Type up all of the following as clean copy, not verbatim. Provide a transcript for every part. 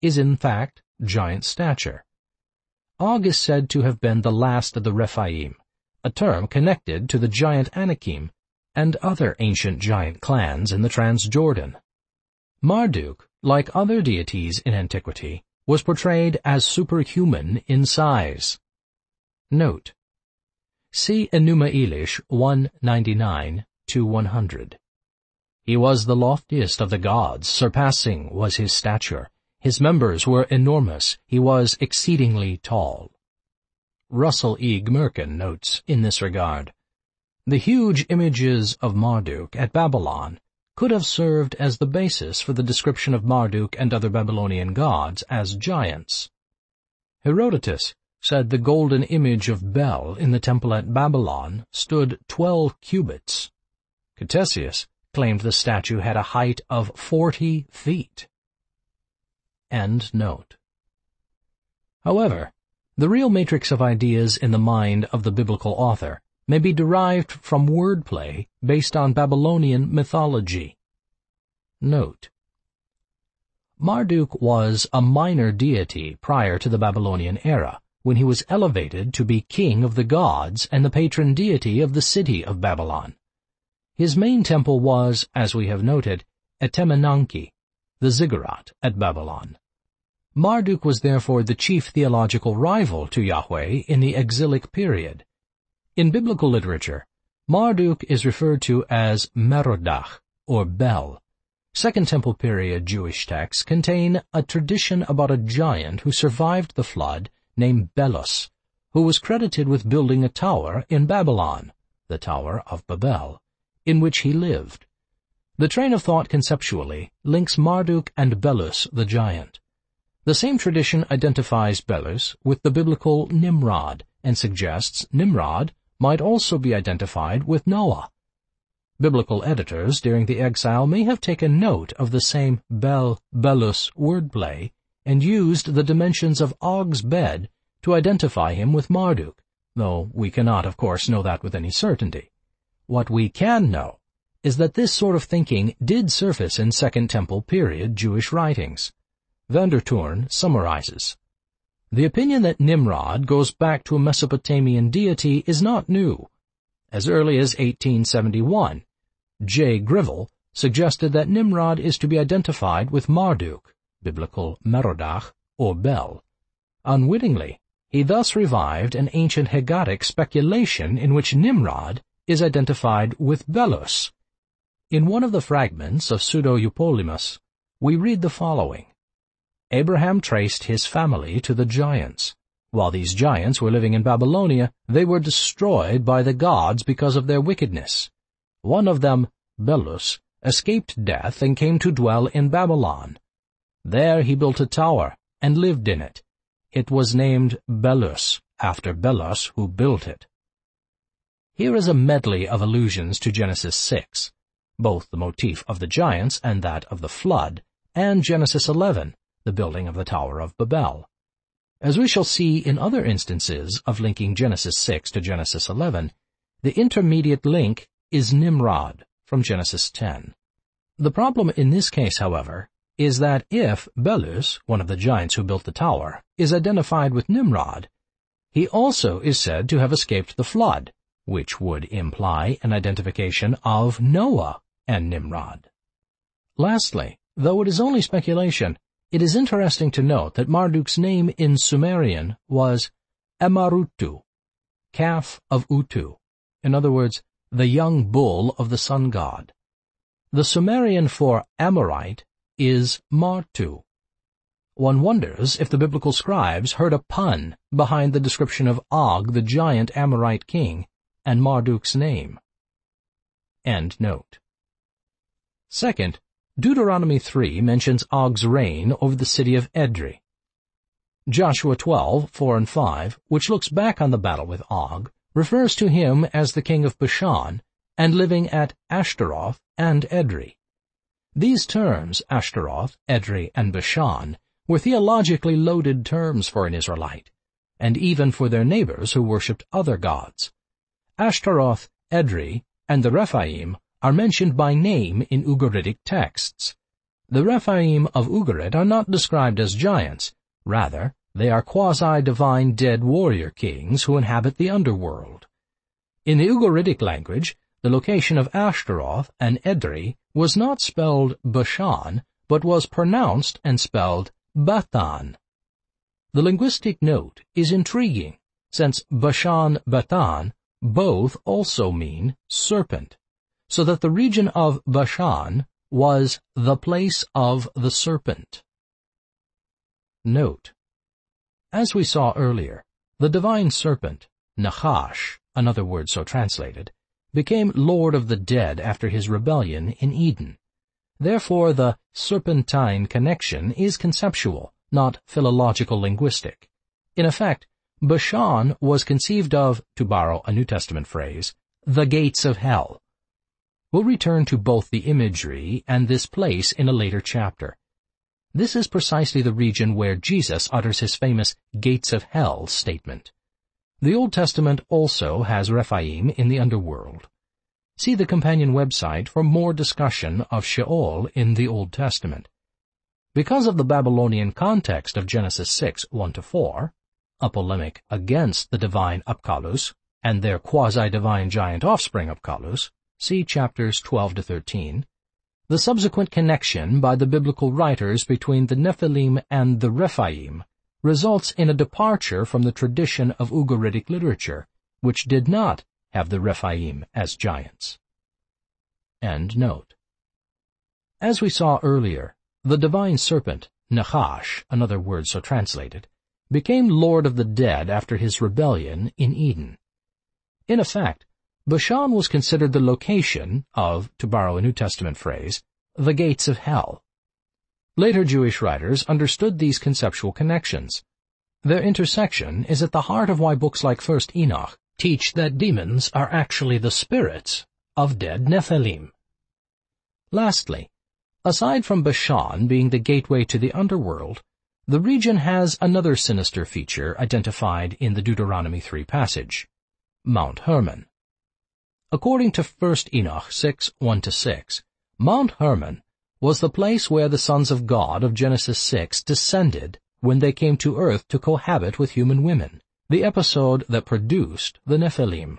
is in fact giant stature. Og is said to have been the last of the Rephaim, a term connected to the giant Anakim and other ancient giant clans in the Transjordan. Marduk, like other deities in antiquity, was portrayed as superhuman in size. Note: see Enuma Elish 199-100. He was the loftiest of the gods, surpassing was his stature. His members were enormous. He was exceedingly tall. Russell E. Gmirkin notes in this regard, the huge images of Marduk at Babylon could have served as the basis for the description of Marduk and other Babylonian gods as giants. Herodotus said the golden image of Bel in the temple at Babylon stood 12 cubits. Ctesias claimed the statue had a height of 40 feet. End note. However, the real matrix of ideas in the mind of the biblical author may be derived from wordplay based on Babylonian mythology. Note: Marduk was a minor deity prior to the Babylonian era, when he was elevated to be king of the gods and the patron deity of the city of Babylon. His main temple was, as we have noted, Etemenanki, the ziggurat at Babylon. Marduk was therefore the chief theological rival to Yahweh in the exilic period. In biblical literature, Marduk is referred to as Merodach, or Bel. Second Temple period Jewish texts contain a tradition about a giant who survived the flood named Belus, who was credited with building a tower in Babylon, the Tower of Babel, in which he lived. The train of thought conceptually links Marduk and Belus the giant. The same tradition identifies Belus with the biblical Nimrod and suggests Nimrod might also be identified with Noah. Biblical editors during the exile may have taken note of the same Bel-Belus wordplay and used the dimensions of Og's bed to identify him with Marduk, though we cannot, of course, know that with any certainty. What we can know is that this sort of thinking did surface in Second Temple period Jewish writings. Van der Toorn summarizes, the opinion that Nimrod goes back to a Mesopotamian deity is not new. As early as 1871, J. Grivell suggested that Nimrod is to be identified with Marduk, biblical Merodach, or Bel. Unwittingly, he thus revived an ancient Haggadah speculation in which Nimrod is identified with Belus. In one of the fragments of Pseudo-Eupolemus, we read the following. Abraham traced his family to the giants. While these giants were living in Babylonia, they were destroyed by the gods because of their wickedness. One of them, Belus, escaped death and came to dwell in Babylon. There he built a tower and lived in it. It was named Belus, after Belus who built it. Here is a medley of allusions to Genesis 6, both the motif of the giants and that of the flood, and Genesis 11, the building of the Tower of Babel. As we shall see in other instances of linking Genesis 6 to Genesis 11, the intermediate link is Nimrod from Genesis 10. The problem in this case, however, is that if Belus, one of the giants who built the tower, is identified with Nimrod, he also is said to have escaped the flood, which would imply an identification of Noah and Nimrod. Lastly, though it is only speculation, it is interesting to note that Marduk's name in Sumerian was Emarutu, calf of Utu, in other words, the young bull of the sun god. The Sumerian for Amorite is Martu. One wonders if the biblical scribes heard a pun behind the description of Og, the giant Amorite king, and Marduk's name. End note. Second, Deuteronomy 3 mentions Og's reign over the city of Edrei. Joshua 12:4 and 5, which looks back on the battle with Og, refers to him as the king of Bashan and living at Ashtaroth and Edrei. These terms, Ashtaroth, Edrei, and Bashan, were theologically loaded terms for an Israelite, and even for their neighbors who worshipped other gods. Ashtaroth, Edrei, and the Rephaim are mentioned by name in Ugaritic texts. The Rephaim of Ugarit are not described as giants. Rather, they are quasi-divine dead warrior kings who inhabit the underworld. In the Ugaritic language, the location of Ashtaroth and Edrei was not spelled Bashan, but was pronounced and spelled Bathan. The linguistic note is intriguing, since Bashan-Bathan both also mean serpent, so that the region of Bashan was the place of the serpent. Note: as we saw earlier, the divine serpent, Nachash, another word so translated, became Lord of the dead after his rebellion in Eden. Therefore the serpentine connection is conceptual, not philological-linguistic. In effect, Bashan was conceived of, to borrow a New Testament phrase, the gates of hell. We'll return to both the imagery and this place in a later chapter. This is precisely the region where Jesus utters his famous gates of hell statement. The Old Testament also has Rephaim in the underworld. See the companion website for more discussion of Sheol in the Old Testament. Because of the Babylonian context of Genesis 6, 1-4, a polemic against the divine Apkalus and their quasi-divine giant offspring Apkalus, see chapters 12-13, the subsequent connection by the biblical writers between the Nephilim and the Rephaim results in a departure from the tradition of Ugaritic literature, which did not have the Rephaim as giants. End note. As we saw earlier, the divine serpent, Nachash, another word so translated, became Lord of the dead after his rebellion in Eden. In effect, Bashan was considered the location of, to borrow a New Testament phrase, the gates of hell. Later Jewish writers understood these conceptual connections. Their intersection is at the heart of why books like 1 Enoch teach that demons are actually the spirits of dead Nephilim. Lastly, aside from Bashan being the gateway to the underworld, the region has another sinister feature identified in the Deuteronomy 3 passage, Mount Hermon. According to 1 Enoch 6, 1-6, Mount Hermon was the place where the sons of God of Genesis 6 descended when they came to earth to cohabit with human women, the episode that produced the Nephilim.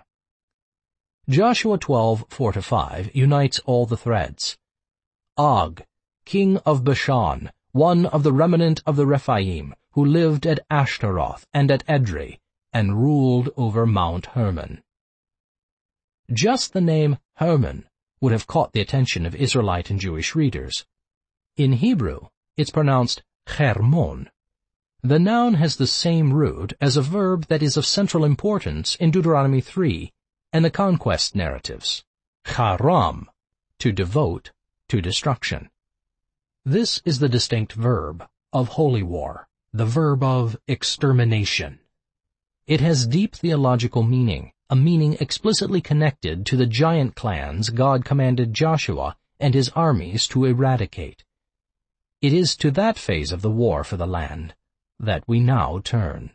Joshua 12, 4-5 unites all the threads. Og, king of Bashan, one of the remnant of the Rephaim, who lived at Ashtaroth and at Edrei, and ruled over Mount Hermon. Just the name Hermon would have caught the attention of Israelite and Jewish readers. In Hebrew, it's pronounced Hermon. The noun has the same root as a verb that is of central importance in Deuteronomy 3 and the conquest narratives, charam, to devote to destruction. This is the distinct verb of holy war, the verb of extermination. It has deep theological meaning, a meaning explicitly connected to the giant clans God commanded Joshua and his armies to eradicate. It is to that phase of the war for the land that we now turn.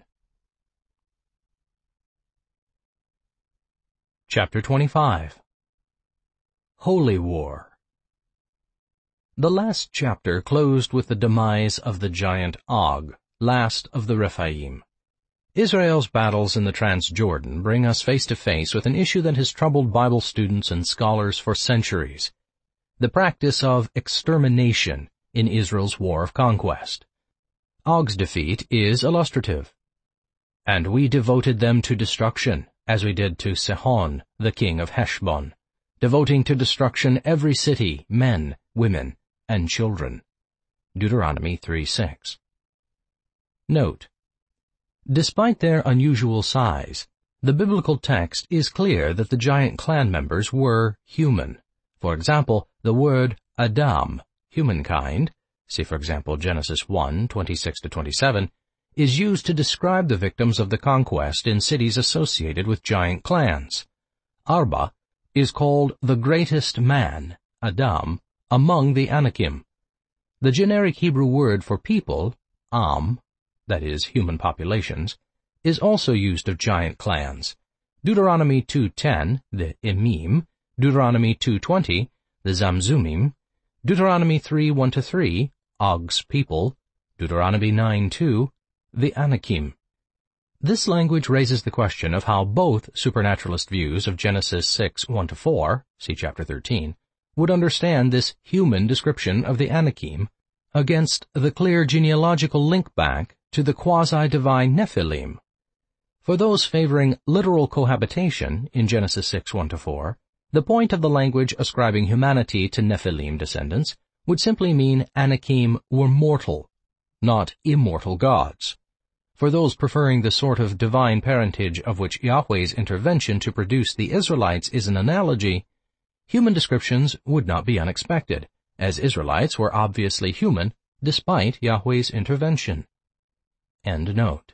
Chapter 25. Holy War. The last chapter closed with the demise of the giant Og, last of the Rephaim. Israel's battles in the Transjordan bring us face to face with an issue that has troubled Bible students and scholars for centuries, the practice of extermination in Israel's war of conquest. Og's defeat is illustrative. And we devoted them to destruction, as we did to Sihon, the king of Heshbon, devoting to destruction every city, men, women, and children. Deuteronomy 3:6. Note: despite their unusual size, the biblical text is clear that the giant clan members were human. For example, the word Adam, humankind, see for example Genesis 1, 26-27, is used to describe the victims of the conquest in cities associated with giant clans. Arba is called the greatest man, Adam, among the Anakim. The generic Hebrew word for people, Am, that is, human populations, is also used of giant clans. Deuteronomy 2:10, the Emim, Deuteronomy 2:20, the Zamzumim, Deuteronomy 3:1-3, Og's people, Deuteronomy 9:2, the Anakim. This language raises the question of how both supernaturalist views of Genesis 6:1-4, see chapter 13, would understand this human description of the Anakim against the clear genealogical link back to the quasi-divine Nephilim. For those favoring literal cohabitation in Genesis 6:1-4, the point of the language ascribing humanity to Nephilim descendants would simply mean Anakim were mortal, not immortal gods. For those preferring the sort of divine parentage of which Yahweh's intervention to produce the Israelites is an analogy, human descriptions would not be unexpected, as Israelites were obviously human despite Yahweh's intervention. End note.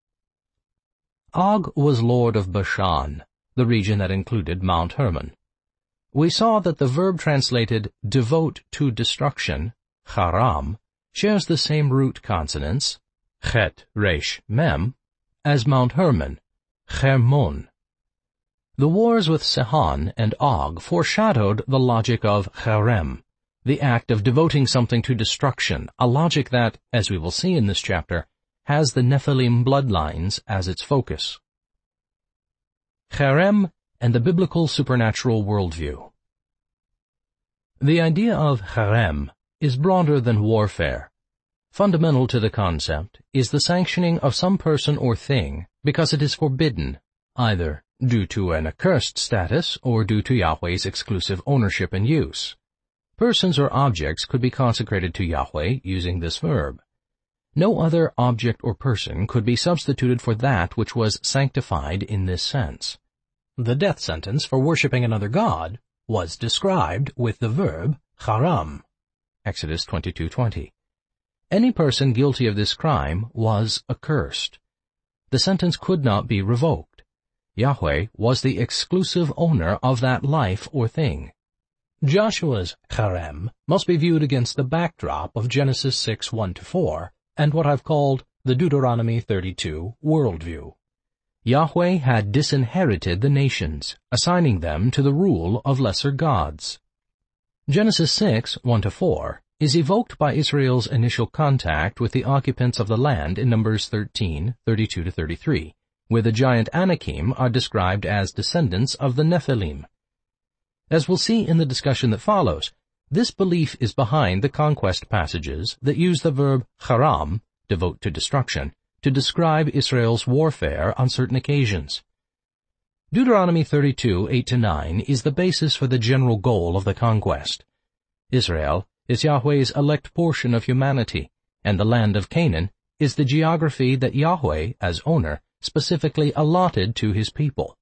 Og was lord of Bashan, the region that included Mount Hermon. We saw that the verb translated devote to destruction, charam, shares the same root consonants, chet, resh, mem, as Mount Hermon, Hermon. The wars with Sihon and Og foreshadowed the logic of cherem, the act of devoting something to destruction, a logic that, as we will see in this chapter, has the Nephilim bloodlines as its focus. Cherem and the biblical supernatural worldview. The idea of cherem is broader than warfare. Fundamental to the concept is the sanctioning of some person or thing because it is forbidden, either due to an accursed status or due to Yahweh's exclusive ownership and use. Persons or objects could be consecrated to Yahweh using this verb. No other object or person could be substituted for that which was sanctified in this sense. The death sentence for worshipping another god was described with the verb charam, Exodus 22:20. Any person guilty of this crime was accursed. The sentence could not be revoked. Yahweh was the exclusive owner of that life or thing. Joshua's cherem must be viewed against the backdrop of Genesis 6:1-4 and what I've called the Deuteronomy 32 worldview. Yahweh had disinherited the nations, assigning them to the rule of lesser gods. Genesis 6:1-4 is evoked by Israel's initial contact with the occupants of the land in Numbers 13:32-33, where the giant Anakim are described as descendants of the Nephilim. As we'll see in the discussion that follows, this belief is behind the conquest passages that use the verb charam, devote to destruction, to describe Israel's warfare on certain occasions. Deuteronomy 32:8-9 is the basis for the general goal of the conquest. Israel is Yahweh's elect portion of humanity, and the land of Canaan is the geography that Yahweh, as owner, specifically allotted to his people.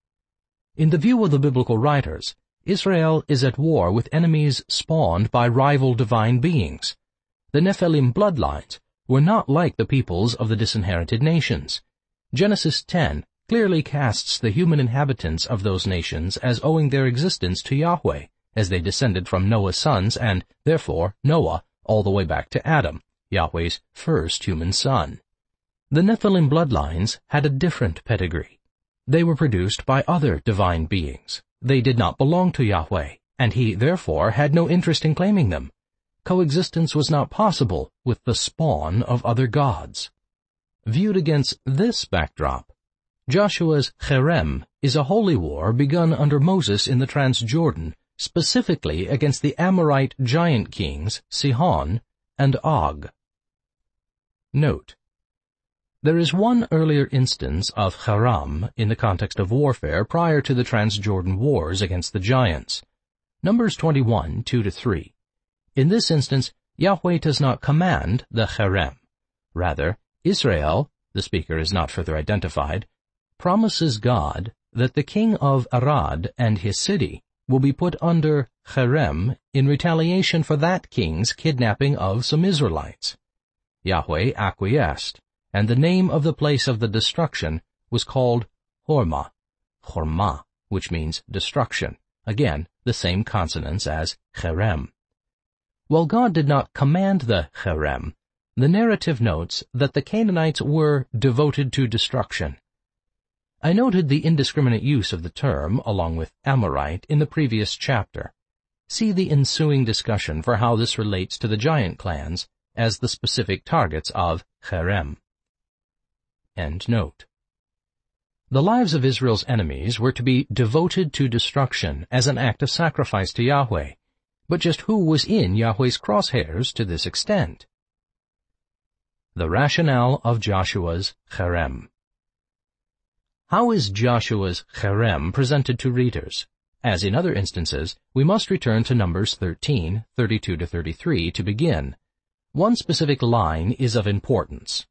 In the view of the biblical writers, Israel is at war with enemies spawned by rival divine beings. The Nephilim bloodlines were not like the peoples of the disinherited nations. Genesis 10 clearly casts the human inhabitants of those nations as owing their existence to Yahweh, as they descended from Noah's sons and, therefore, Noah all the way back to Adam, Yahweh's first human son. The Nephilim bloodlines had a different pedigree. They were produced by other divine beings. They did not belong to Yahweh, and he, therefore, had no interest in claiming them. Coexistence was not possible with the spawn of other gods. Viewed against this backdrop, Joshua's cherem is a holy war begun under Moses in the Transjordan, specifically against the Amorite giant kings Sihon and Og. Note: there is one earlier instance of cherem in the context of warfare prior to the Transjordan wars against the giants. Numbers 21:2-3. In this instance, Yahweh does not command the cherem. Rather, Israel, the speaker is not further identified, promises God that the king of Arad and his city will be put under cherem in retaliation for that king's kidnapping of some Israelites. Yahweh acquiesced, and the name of the place of the destruction was called Hormah, which means destruction, again the same consonants as cherem. While God did not command the cherem, the narrative notes that the Canaanites were devoted to destruction. I noted the indiscriminate use of the term, along with Amorite, in the previous chapter. see the ensuing discussion for how this relates to the giant clans as the specific targets of Cherem. End note. The lives of Israel's enemies were to be devoted to destruction as an act of sacrifice to Yahweh, but just who was in Yahweh's crosshairs to this extent? The rationale of Joshua's Cherem. How is Joshua's Cherem presented to readers? As in other instances, we must return to Numbers 13, 32-33 to begin. One specific line is of importance.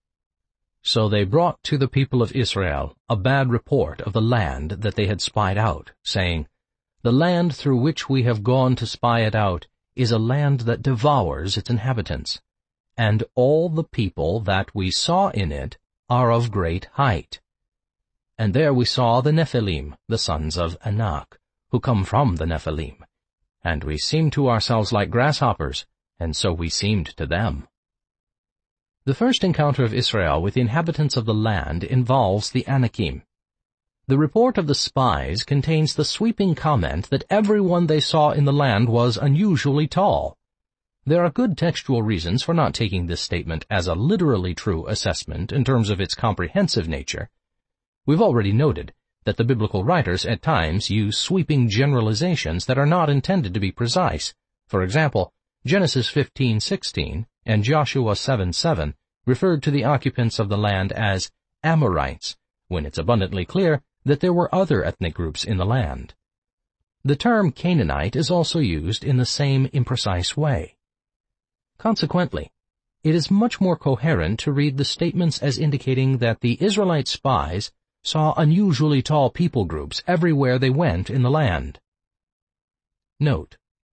So they brought to the people of Israel a bad report of the land that they had spied out, saying, The land through which we have gone to spy it out is a land that devours its inhabitants, and all the people that we saw in it are of great height. And there we saw the Nephilim, the sons of Anak, who come from the Nephilim. And we seemed to ourselves like grasshoppers, and so we seemed to them. The first encounter of Israel with the inhabitants of the land involves the Anakim. The report of the spies contains the sweeping comment that everyone they saw in the land was unusually tall. There are good textual reasons for not taking this statement as a literally true assessment in terms of its comprehensive nature. We've already noted that the biblical writers at times use sweeping generalizations that are not intended to be precise. For example, Genesis 15:16 and Joshua 7:7 referred to the occupants of the land as Amorites, when it's abundantly clear that there were other ethnic groups in the land. The term Canaanite is also used in the same imprecise way. Consequently, it is much more coherent to read the statements as indicating that the Israelite spies saw unusually tall people groups everywhere they went in the land. Note: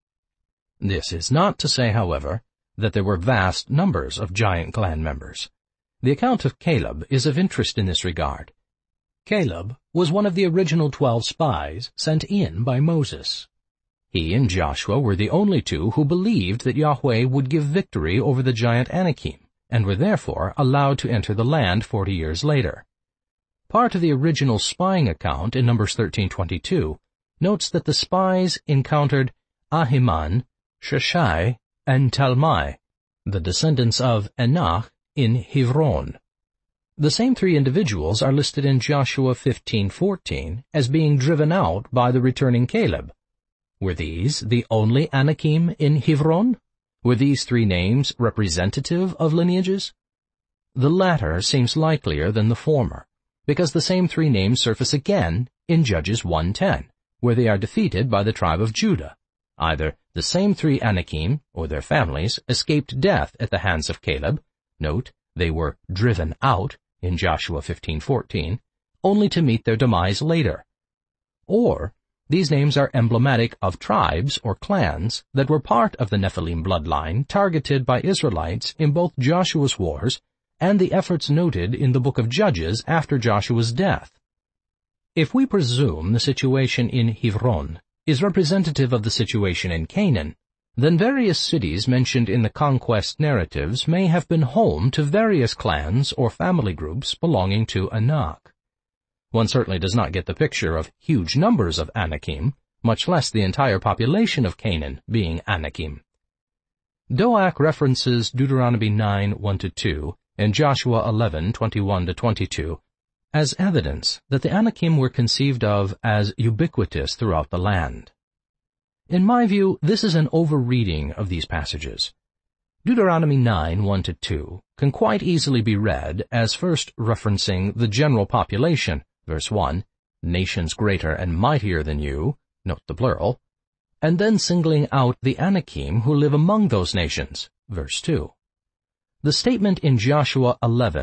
this is not to say, however, that there were vast numbers of giant clan members. The account of Caleb is of interest in this regard. Caleb was one of the original 12 spies sent in by Moses. He and Joshua were the only two who believed that Yahweh would give victory over the giant Anakim, and were therefore allowed to enter the land 40 years later. Part of the original spying account in Numbers 13:22 notes that the spies encountered Ahiman, Sheshai, and Talmai, the descendants of Anak, in Hebron. The same three individuals are listed in Joshua 15:14 as being driven out by the returning Caleb. Were these the only Anakim in Hebron? Were these three names representative of lineages? The latter seems likelier than the former, because the same three names surface again in Judges 1:10, where they are defeated by the tribe of Judah. Either the same three Anakim, or their families, escaped death at the hands of Caleb. Note, they were driven out in Joshua 15:14, only to meet their demise later. Or these names are emblematic of tribes or clans that were part of the Nephilim bloodline targeted by Israelites in both Joshua's wars and the efforts noted in the book of Judges after Joshua's death. If we presume the situation in Hebron is representative of the situation in Canaan, then various cities mentioned in the conquest narratives may have been home to various clans or family groups belonging to Anak. One certainly does not get the picture of huge numbers of Anakim, much less the entire population of Canaan being Anakim. Doak references Deuteronomy 9:1-2 and Joshua 11:21-22 as evidence that the Anakim were conceived of as ubiquitous throughout the land. In my view, this is an overreading of these passages. Deuteronomy 9:1-2 can quite easily be read as first referencing the general population, verse 1, nations greater and mightier than you, note the plural, and then singling out the Anakim who live among those nations, verse 2. The statement in Joshua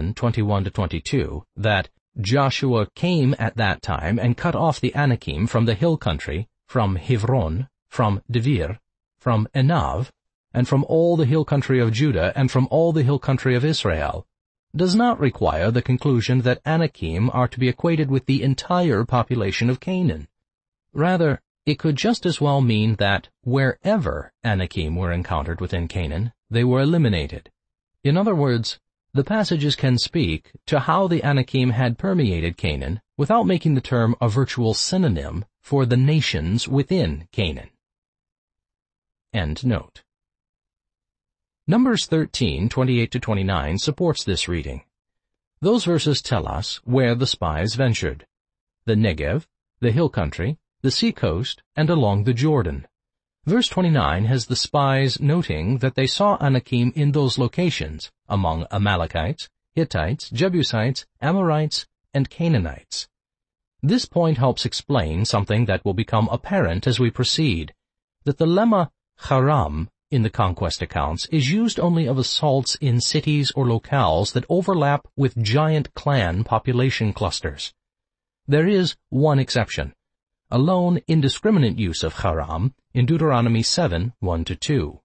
11:21-22 that Joshua came at that time and cut off the Anakim from the hill country, from Hebron, from Devir, from Enav, and from all the hill country of Judah and from all the hill country of Israel, does not require the conclusion that Anakim are to be equated with the entire population of Canaan. Rather, it could just as well mean that wherever Anakim were encountered within Canaan, they were eliminated. In other words, the passages can speak to how the Anakim had permeated Canaan without making the term a virtual synonym for the nations within Canaan. End note. Numbers 13:28-29 supports this reading. Those verses tell us where the spies ventured: the Negev, the hill country, the sea coast, and along the Jordan. Verse 29 has the spies noting that they saw Anakim in those locations, among Amalekites, Hittites, Jebusites, Amorites, and Canaanites. This point helps explain something that will become apparent as we proceed, that the lemma Haram in the conquest accounts is used only of assaults in cities or locales that overlap with giant clan population clusters. There is one exception: a lone indiscriminate use of Haram in Deuteronomy 7:1-2.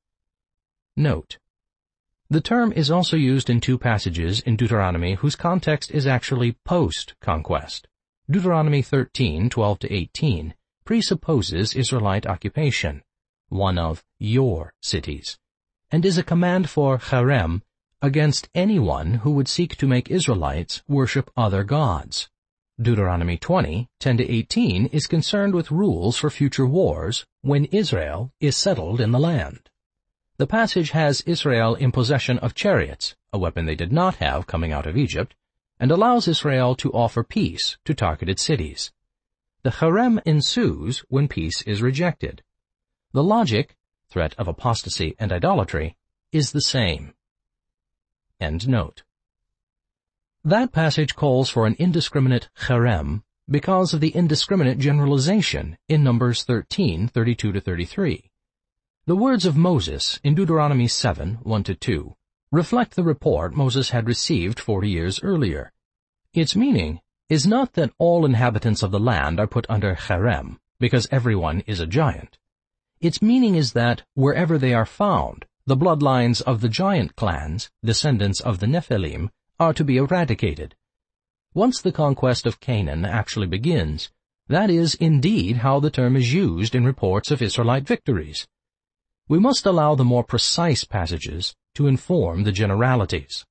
Note: the term is also used in two passages in Deuteronomy whose context is actually post-conquest. Deuteronomy 13:12-18 presupposes Israelite occupation, one of your cities, and is a command for harem against anyone who would seek to make Israelites worship other gods. Deuteronomy 20:10-18 is concerned with rules for future wars when Israel is settled in the land. The passage has Israel in possession of chariots, a weapon they did not have coming out of Egypt, and allows Israel to offer peace to targeted cities. The harem ensues when peace is rejected. The logic, threat of apostasy and idolatry, is the same. End note. That passage calls for an indiscriminate harem because of the indiscriminate generalization in Numbers 13:32-33. The words of Moses in Deuteronomy 7:1-2 reflect the report Moses had received 40 years earlier. Its meaning is not that all inhabitants of the land are put under harem because everyone is a giant. Its meaning is that wherever they are found, the bloodlines of the giant clans, descendants of the Nephilim, are to be eradicated. Once the conquest of Canaan actually begins, that is indeed how the term is used in reports of Israelite victories. We must allow the more precise passages to inform the generalities.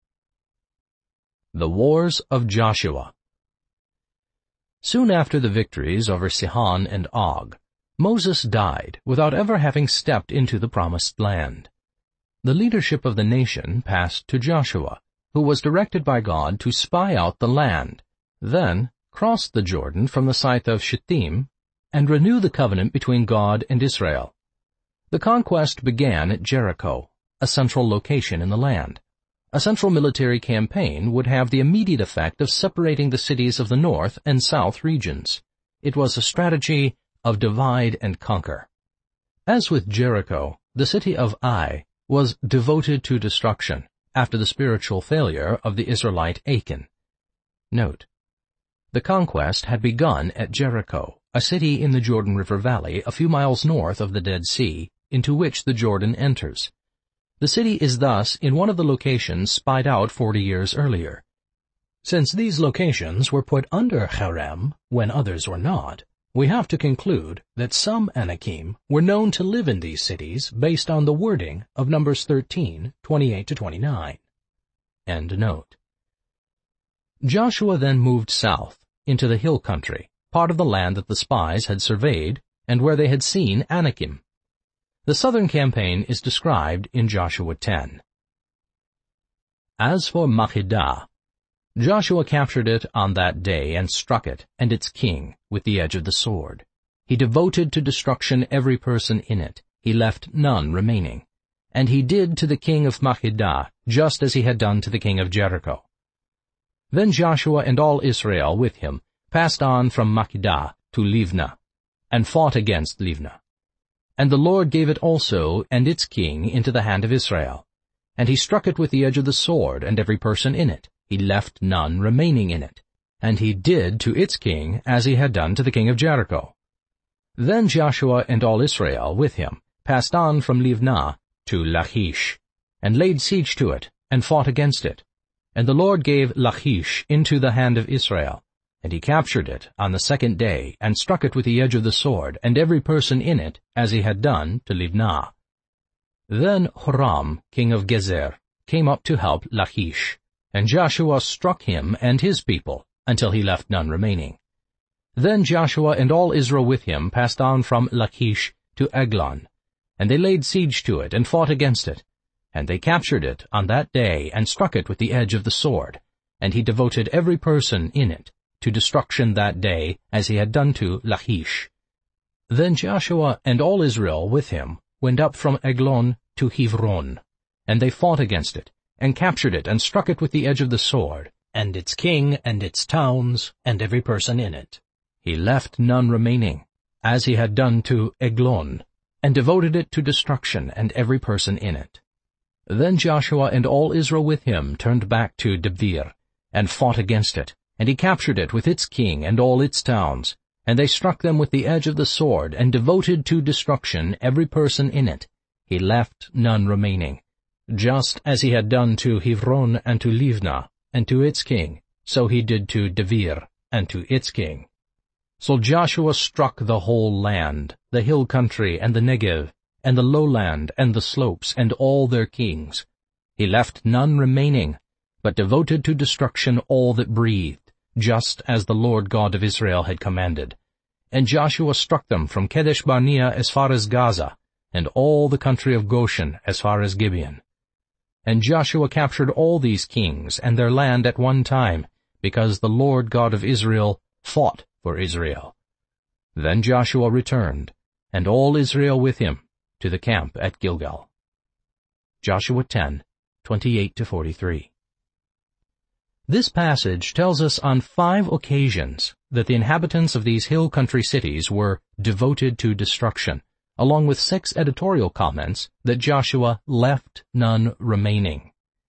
The Wars of Joshua. Soon after the victories over Sihon and Og, Moses died without ever having stepped into the Promised Land. The leadership of the nation passed to Joshua, who was directed by God to spy out the land, then cross the Jordan from the site of Shittim, and renew the covenant between God and Israel. The conquest began at Jericho, a central location in the land. A central military campaign would have the immediate effect of separating the cities of the north and south regions. It was a strategy of divide and conquer. As with Jericho, the city of Ai was devoted to destruction after the spiritual failure of the Israelite Achan. Note: the conquest had begun at Jericho, a city in the Jordan River Valley a few miles north of the Dead Sea, into which the Jordan enters. The city is thus in one of the locations spied out 40 years earlier. Since these locations were put under harem when others were not, we have to conclude that some Anakim were known to live in these cities based on the wording of Numbers 13:28-29. End note. Joshua then moved south into the hill country, part of the land that the spies had surveyed and where they had seen Anakim. The southern campaign is described in Joshua 10. As for Makkedah, Joshua captured it on that day and struck it and its king with the edge of the sword. He devoted to destruction every person in it. He left none remaining. And he did to the king of Makkedah just as he had done to the king of Jericho. Then Joshua and all Israel with him passed on from Makkedah to Livnah, and fought against Livnah. And the Lord gave it also and its king into the hand of Israel. And he struck it with the edge of the sword and every person in it. He left none remaining in it. And he did to its king as he had done to the king of Jericho. Then Joshua and all Israel with him passed on from Livnah to Lachish, and laid siege to it, and fought against it. And the Lord gave Lachish into the hand of Israel. And he captured it on the second day, and struck it with the edge of the sword, and every person in it, as he had done to Livnah. Then Horam, king of Gezer, came up to help Lachish, and Joshua struck him and his people, until he left none remaining. Then Joshua and all Israel with him passed on from Lachish to Eglon, And they laid siege to it and fought against it. And they captured it on that day and struck it with the edge of the sword. And he devoted every person in it to destruction that day, as he had done to Lachish. Then Joshua and all Israel with him went up from Eglon to Hebron. And they fought against it, and captured it, and struck it with the edge of the sword, and its king, and its towns, and every person in it. He left none remaining, as he had done to Eglon, and devoted it to destruction, and every person in it. Then Joshua and all Israel with him turned back to Debir, and fought against it, and he captured it with its king and all its towns, and they struck them with the edge of the sword, and devoted to destruction every person in it. He left none remaining. Just as he had done to Hebron and to Livnah, and to its king, so he did to Debir and to its king. So Joshua struck the whole land, the hill country and the Negev, and the lowland and the slopes, and all their kings. He left none remaining, but devoted to destruction all that breathed, just as the Lord God of Israel had commanded. And Joshua struck them from Kadesh Barnea as far as Gaza, and all the country of Goshen as far as Gibeon. And Joshua captured all these kings and their land at one time, because the Lord God of Israel fought for Israel. Then Joshua returned, and all Israel with him, to the camp at Gilgal. Joshua 10:28-43. This passage tells us on 5 occasions that the inhabitants of these hill country cities were devoted to destruction, along with 6 editorial comments that Joshua left none remaining.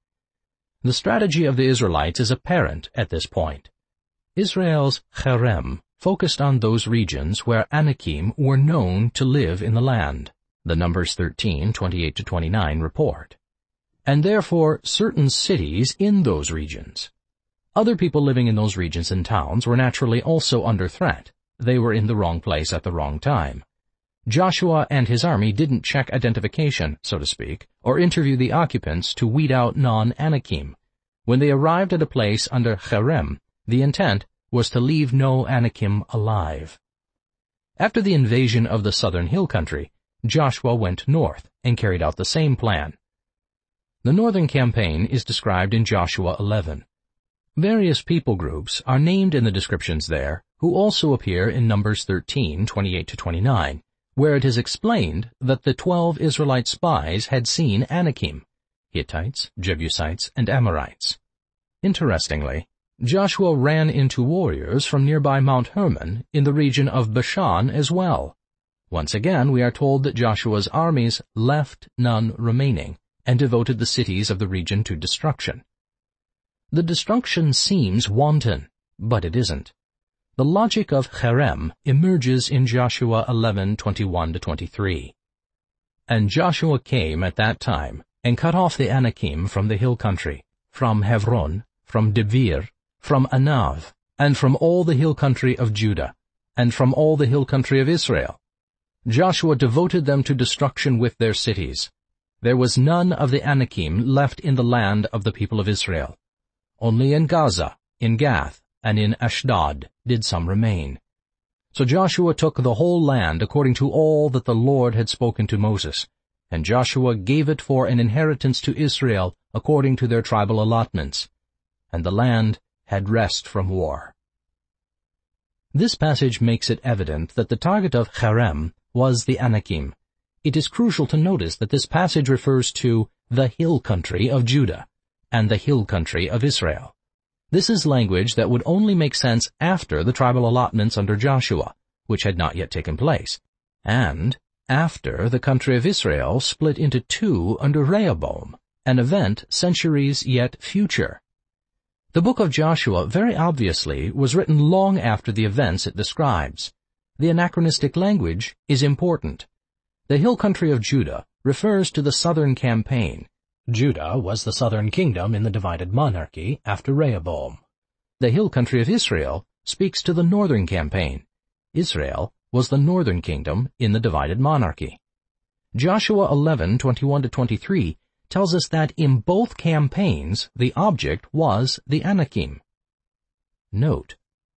The strategy of the Israelites is apparent at this point. Israel's cherem focused on those regions where Anakim were known to live in the land, the Numbers 13:28-29 report, and therefore certain cities in those regions. Other people living in those regions and towns were naturally also under threat. They were in the wrong place at the wrong time. Joshua and his army didn't check identification, so to speak, or interview the occupants to weed out non-Anakim. When they arrived at a place under cherem, the intent was to leave no Anakim alive. After the invasion of the southern hill country, Joshua went north and carried out the same plan. The northern campaign is described in Joshua 11. Various people groups are named in the descriptions there, who also appear in Numbers 13:28-29, where it is explained that the 12 Israelite spies had seen Anakim, Hittites, Jebusites, and Amorites. Interestingly, Joshua ran into warriors from nearby Mount Hermon in the region of Bashan as well. Once again, we are told that Joshua's armies left none remaining and devoted the cities of the region to destruction. The destruction seems wanton, but it isn't. The logic of cherem emerges in Joshua 11:21-23. And Joshua came at that time, and cut off the Anakim from the hill country, from Hebron, from Debir, from Anav, and from all the hill country of Judah, and from all the hill country of Israel. Joshua devoted them to destruction with their cities. There was none of the Anakim left in the land of the people of Israel. Only in Gaza, in Gath, and in Ashdod did some remain. So Joshua took the whole land according to all that the Lord had spoken to Moses, and Joshua gave it for an inheritance to Israel according to their tribal allotments. And the land had rest from war. This passage makes it evident that the target of cherem was the Anakim. It is crucial to notice that this passage refers to the hill country of Judah and the hill country of Israel. This is language that would only make sense after the tribal allotments under Joshua, which had not yet taken place, and after the country of Israel split into 2 under Rehoboam, an event centuries yet future. The book of Joshua very obviously was written long after the events it describes. The anachronistic language is important. The hill country of Judah refers to the southern campaign. Judah was the southern kingdom in the divided monarchy after Rehoboam. The hill country of Israel speaks to the northern campaign. Israel was the northern kingdom in the divided monarchy. Joshua 11:21-23 tells us that in both campaigns the object was the Anakim. Note,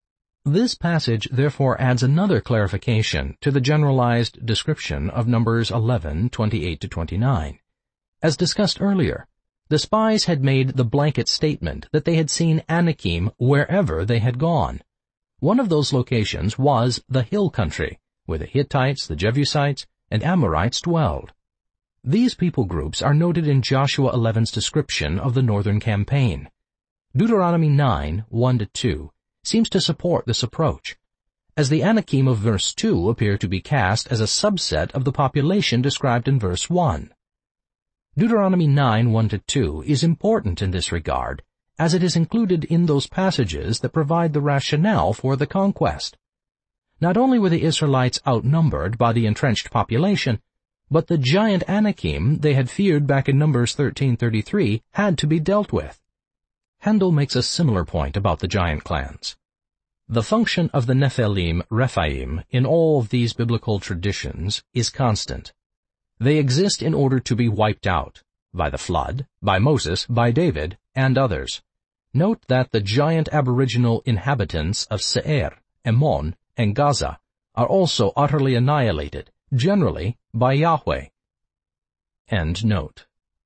This passage therefore adds another clarification to the generalized description of Numbers 11:28-29. As discussed earlier, the spies had made the blanket statement that they had seen Anakim wherever they had gone. One of those locations was the hill country, where the Hittites, the Jebusites, and Amorites dwelled. These people groups are noted in Joshua 11's description of the northern campaign. Deuteronomy 9:1-2 seems to support this approach, as the Anakim of verse 2 appear to be cast as a subset of the population described in verse 1. Deuteronomy 9:1-2 is important in this regard, as it is included in those passages that provide the rationale for the conquest. Not only were the Israelites outnumbered by the entrenched population, but the giant Anakim they had feared back in Numbers 13:33 had to be dealt with. Handel makes a similar point about the giant clans. The function of the Nephilim Rephaim in all of these biblical traditions is constant. They exist in order to be wiped out, by the flood, by Moses, by David, and others. Note that the giant aboriginal inhabitants of Seir, Ammon, and Gaza are also utterly annihilated, generally by Yahweh. End note.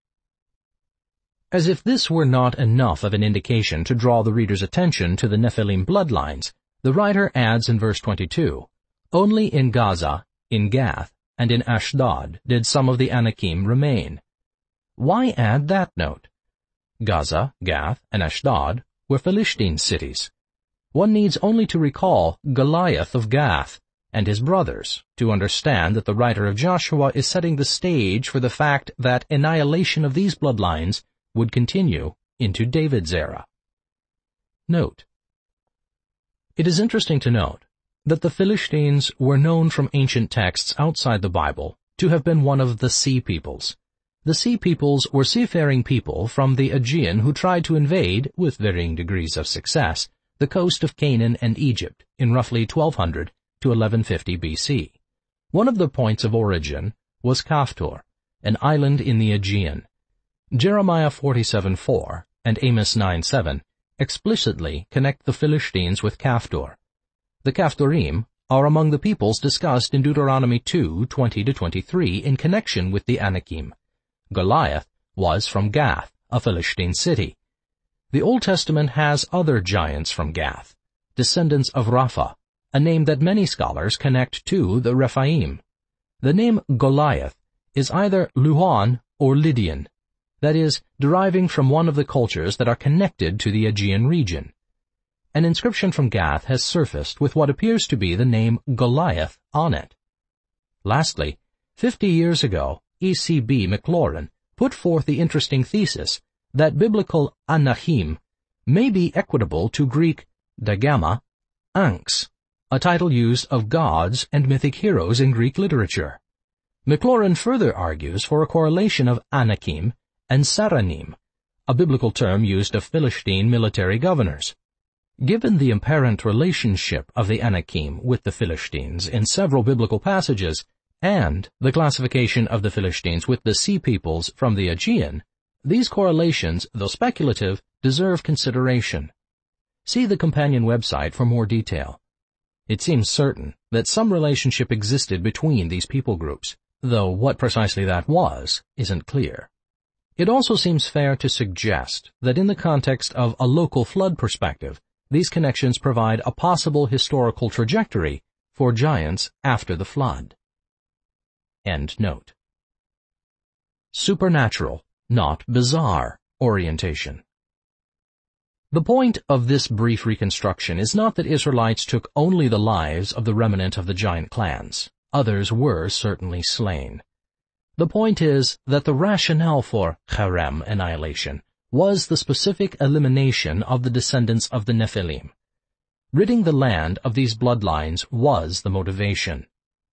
As if this were not enough of an indication to draw the reader's attention to the Nephilim bloodlines, the writer adds in verse 22, "Only in Gaza, in Gath, and in Ashdod did some of the Anakim remain." Why add that note? Gaza, Gath, and Ashdod were Philistine cities. One needs only to recall Goliath of Gath and his brothers to understand that the writer of Joshua is setting the stage for the fact that annihilation of these bloodlines would continue into David's era. Note: it is interesting to note that the Philistines were known from ancient texts outside the Bible to have been one of the Sea Peoples. The Sea Peoples were seafaring people from the Aegean who tried to invade, with varying degrees of success, the coast of Canaan and Egypt in roughly 1200 to 1150 BC. One of their points of origin was Kaftor, an island in the Aegean. Jeremiah 47:4 and Amos 9:7 explicitly connect the Philistines with Kaftor. The Kaftorim are among the peoples discussed in Deuteronomy 2:20-23 in connection with the Anakim. Goliath was from Gath, a Philistine city. The Old Testament has other giants from Gath, descendants of Rapha, a name that many scholars connect to the Rephaim. The name Goliath is either Luhan or Lydian, that is, deriving from one of the cultures that are connected to the Aegean region. An inscription from Gath has surfaced with what appears to be the name Goliath on it. Lastly, 50 years ago, E.C.B. Maclaurin put forth the interesting thesis that biblical Anachim may be equatable to Greek dagama, anx, a title used of gods and mythic heroes in Greek literature. Maclaurin further argues for a correlation of Anakim and Saranim, a biblical term used of Philistine military governors. Given the apparent relationship of the Anakim with the Philistines in several biblical passages, and the classification of the Philistines with the Sea Peoples from the Aegean, these correlations, though speculative, deserve consideration. See the companion website for more detail. It seems certain that some relationship existed between these people groups, though what precisely that was isn't clear. It also seems fair to suggest that in the context of a local flood perspective, these connections provide a possible historical trajectory for giants after the flood. End note. Supernatural, not bizarre, orientation. The point of this brief reconstruction is not that Israelites took only the lives of the remnant of the giant clans. Others were certainly slain. The point is that the rationale for Cherem annihilation was the specific elimination of the descendants of the Nephilim. Ridding the land of these bloodlines was the motivation.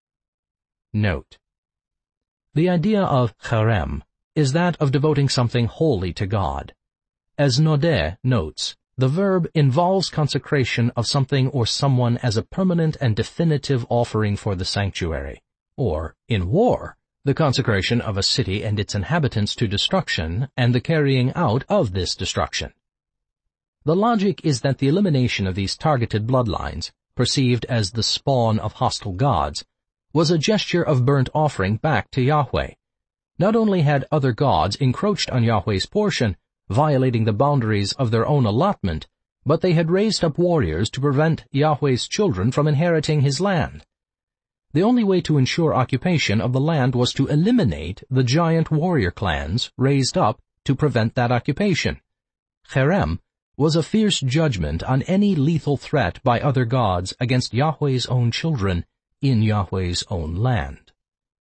Note: the idea of Cherem is that of devoting something wholly to God. As Nodeh notes, the verb involves consecration of something or someone as a permanent and definitive offering for the sanctuary, or, in war, the consecration of a city and its inhabitants to destruction and the carrying out of this destruction. The logic is that the elimination of these targeted bloodlines perceived as the spawn of hostile gods, was a gesture of burnt offering back to Yahweh. Not only had other gods encroached on Yahweh's portion, violating the boundaries of their own allotment, but they had raised up warriors to prevent Yahweh's children from inheriting his land. The only way to ensure occupation of the land was to eliminate the giant warrior clans raised up to prevent that occupation. Cherem was a fierce judgment on any lethal threat by other gods against Yahweh's own children in Yahweh's own land.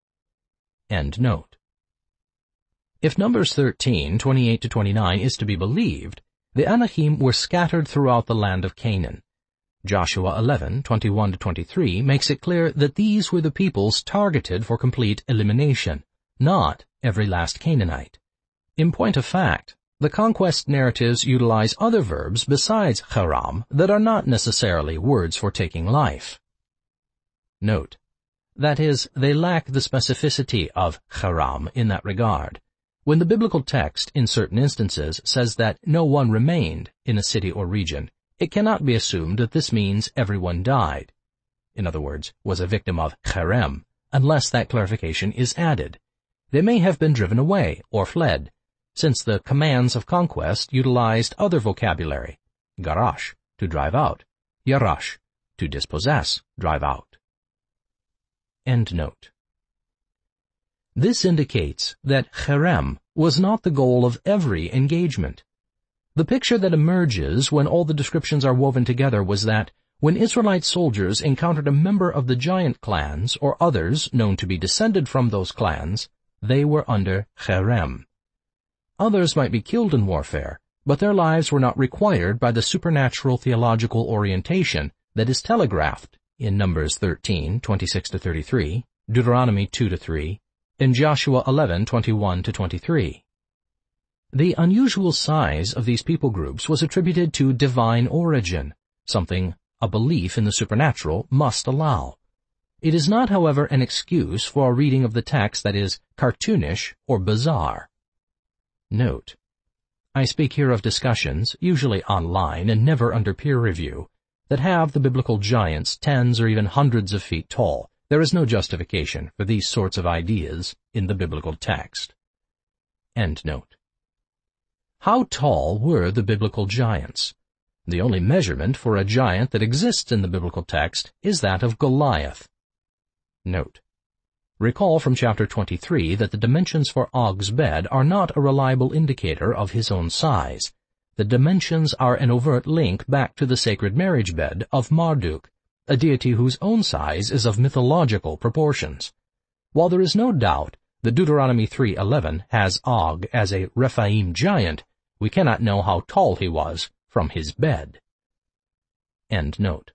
End note. If Numbers 13:28-29 is to be believed, the Anakim were scattered throughout the land of Canaan. Joshua 11:21-23 makes it clear that these were the peoples targeted for complete elimination, not every last Canaanite. In point of fact, the conquest narratives utilize other verbs besides charam that are not necessarily words for taking life. Note, that is, they lack the specificity of charam in that regard. When the biblical text, in certain instances, says that no one remained in a city or region, it cannot be assumed that this means everyone died. In other words, was a victim of cherem, unless that clarification is added. They may have been driven away or fled, since the commands of conquest utilized other vocabulary: garash, to drive out; yarash, to dispossess, drive out. End note. This indicates that cherem was not the goal of every engagement. The picture that emerges when all the descriptions are woven together was that when Israelite soldiers encountered a member of the giant clans or others known to be descended from those clans, they were under cherem. Others might be killed in warfare, but their lives were not required by the supernatural theological orientation that is telegraphed in Numbers 13:26-33, Deuteronomy 2-3, and Joshua 11:21-23. The unusual size of these people groups was attributed to divine origin, something a belief in the supernatural must allow. It is not, however, an excuse for a reading of the text that is cartoonish or bizarre. Note, I speak here of discussions, usually online and never under peer review, that have the biblical giants tens or even hundreds of feet tall. There is no justification for these sorts of ideas in the biblical text. End note. How tall were the biblical giants? The only measurement for a giant that exists in the biblical text is that of Goliath. Note, recall from chapter 23 that the dimensions for Og's bed are not a reliable indicator of his own size. The dimensions are an overt link back to the sacred marriage bed of Marduk, a deity whose own size is of mythological proportions. While there is no doubt that Deuteronomy 3:11 has Og as a Rephaim giant, we cannot know how tall he was from his bed. End note.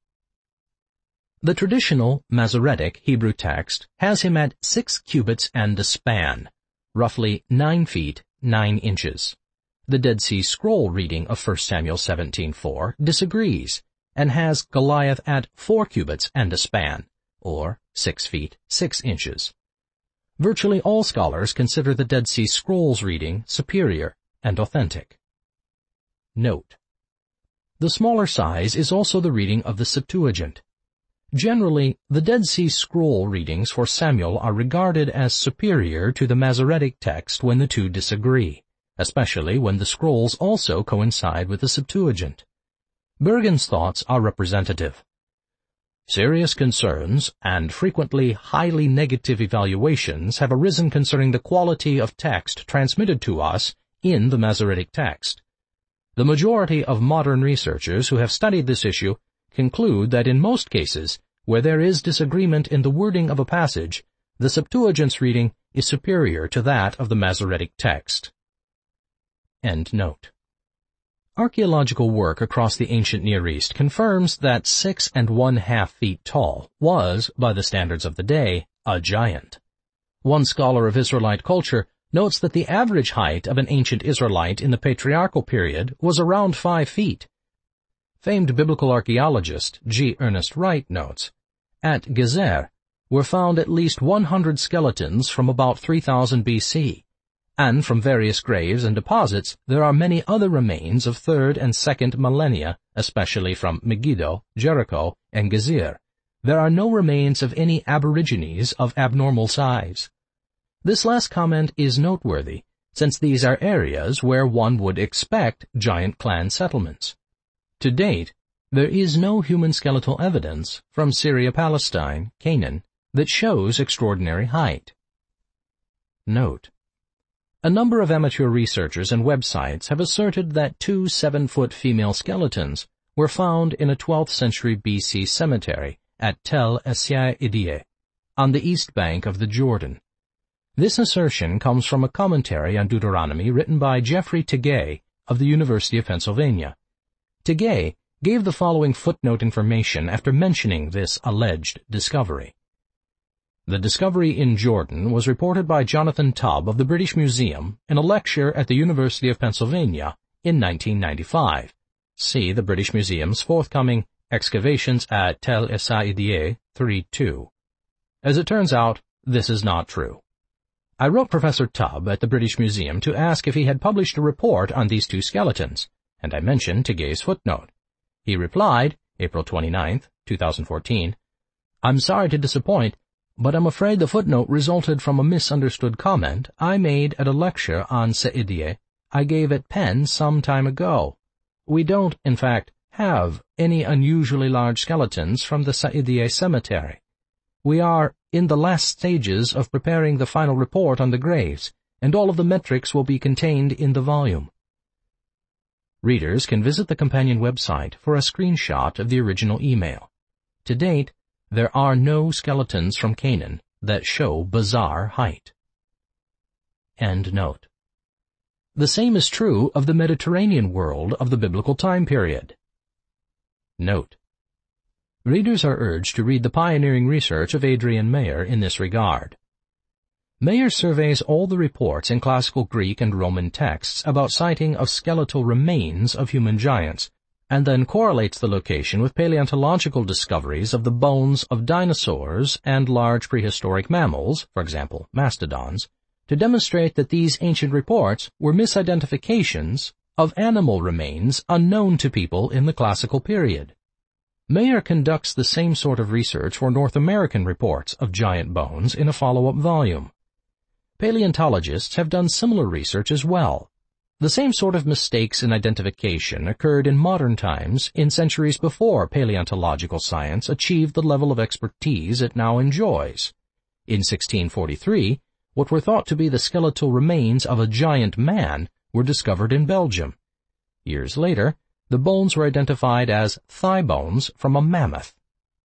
The traditional Masoretic Hebrew text has him at 6 cubits and a span, roughly 9 feet 9 inches. The Dead Sea Scroll reading of 1 Samuel 17:4 disagrees, and has Goliath at 4 cubits and a span, or 6 feet 6 inches. Virtually all scholars consider the Dead Sea Scrolls reading superior and authentic. Note, the smaller size is also the reading of the Septuagint. Generally, the Dead Sea Scroll readings for Samuel are regarded as superior to the Masoretic text when the two disagree, especially when the scrolls also coincide with the Septuagint. Bergen's thoughts are representative. Serious concerns and frequently highly negative evaluations have arisen concerning the quality of text transmitted to us in the Masoretic text. The majority of modern researchers who have studied this issue conclude that in most cases, where there is disagreement in the wording of a passage, the Septuagint's reading is superior to that of the Masoretic text. End note. Archaeological work across the ancient Near East confirms that 6 1/2 feet tall was, by the standards of the day, a giant. One scholar of Israelite culture notes that the average height of an ancient Israelite in the patriarchal period was around 5 feet. Famed biblical archaeologist G. Ernest Wright notes, at Gezer were found at least 100 skeletons from about 3000 BC, And from various graves and deposits, there are many other remains of 3rd and 2nd millennia, especially from Megiddo, Jericho, and Gezer. There are no remains of any aborigines of abnormal size. This last comment is noteworthy, since these are areas where one would expect giant clan settlements. To date, there is no human skeletal evidence from Syria-Palestine, Canaan, that shows extraordinary height. Note: a number of amateur researchers and websites have asserted that 2 7-foot female skeletons were found in a 12th century BC cemetery at Tel Es-Sa'idieh, on the east bank of the Jordan. This assertion comes from a commentary on Deuteronomy written by Jeffrey Tegay of the University of Pennsylvania. Tegay gave the following footnote information after mentioning this alleged discovery. The discovery in Jordan was reported by Jonathan Tubb of the British Museum in a lecture at the University of Pennsylvania in 1995. See the British Museum's forthcoming Excavations at Tel Es-Sa'idieh 3-2. As it turns out, this is not true. I wrote Professor Tubb at the British Museum to ask if he had published a report on these 2 skeletons, and I mentioned Tegay's footnote. He replied, April 29, 2014, "I'm sorry to disappoint, but I'm afraid the footnote resulted from a misunderstood comment I made at a lecture on Sa'idieh I gave at Penn some time ago. We don't, in fact, have any unusually large skeletons from the Sa'idieh cemetery. We are in the last stages of preparing the final report on the graves, and all of the metrics will be contained in the volume." Readers can visit the companion website for a screenshot of the original email. To date, there are no skeletons from Canaan that show bizarre height. End note. The same is true of the Mediterranean world of the biblical time period. Note: readers are urged to read the pioneering research of Adrian Mayer in this regard. Mayer surveys all the reports in classical Greek and Roman texts about sighting of skeletal remains of human giants, and then correlates the location with paleontological discoveries of the bones of dinosaurs and large prehistoric mammals, for example, mastodons, to demonstrate that these ancient reports were misidentifications of animal remains unknown to people in the classical period. Mayer conducts the same sort of research for North American reports of giant bones in a follow-up volume. Paleontologists have done similar research as well. The same sort of mistakes in identification occurred in modern times in centuries before paleontological science achieved the level of expertise it now enjoys. In 1643, what were thought to be the skeletal remains of a giant man were discovered in Belgium. Years later, the bones were identified as thigh bones from a mammoth.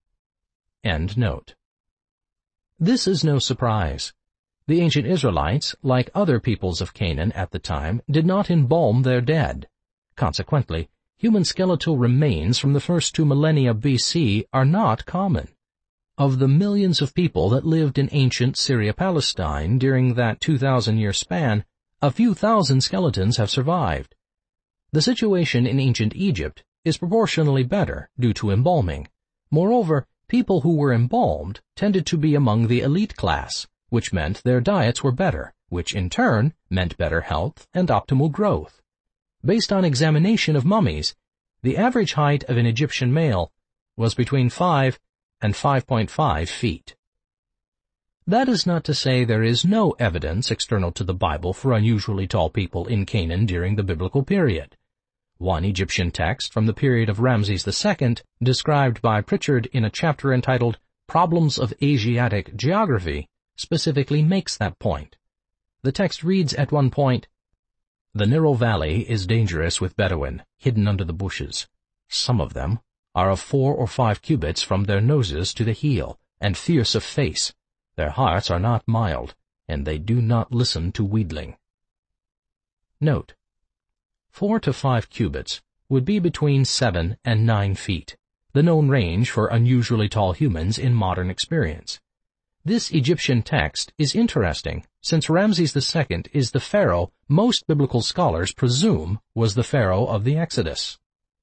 End note. This is no surprise. The ancient Israelites, like other peoples of Canaan at the time, did not embalm their dead. Consequently, human skeletal remains from the first 2 millennia BC are not common. Of the millions of people that lived in ancient Syria-Palestine during that 2,000-year span, a few thousand skeletons have survived. The situation in ancient Egypt is proportionally better due to embalming. Moreover, people who were embalmed tended to be among the elite class, which meant their diets were better, which in turn meant better health and optimal growth. Based on examination of mummies, the average height of an Egyptian male was between 5 and 5.5 feet. That is not to say there is no evidence external to the Bible for unusually tall people in Canaan during the biblical period. One Egyptian text from the period of Ramses II, described by Pritchard in a chapter entitled Problems of Asiatic Geography, specifically makes that point. The text reads at one point, "The narrow valley is dangerous with Bedouin, hidden under the bushes. Some of them are of 4 or 5 cubits from their noses to the heel, and fierce of face. Their hearts are not mild, and they do not listen to wheedling." Note: 4 to 5 cubits would be between 7 and 9 feet, the known range for unusually tall humans in modern experience. This Egyptian text is interesting, since Ramses II is the pharaoh most biblical scholars presume was the pharaoh of the Exodus.